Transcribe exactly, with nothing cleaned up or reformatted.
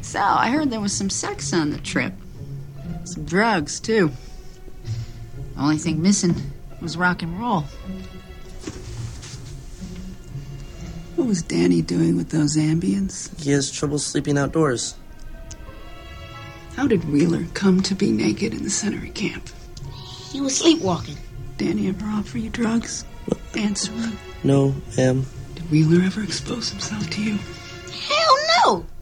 So, I heard there was some sex on the trip. Some drugs, too. Only thing missing was rock and roll. What was Danny doing with those Ambiens? He has trouble sleeping outdoors. How did Wheeler come to be naked in the Century camp? He was sleepwalking. Danny ever offer you drugs? Answer me. No, ma'am. Did Wheeler ever expose himself to you? Hell no!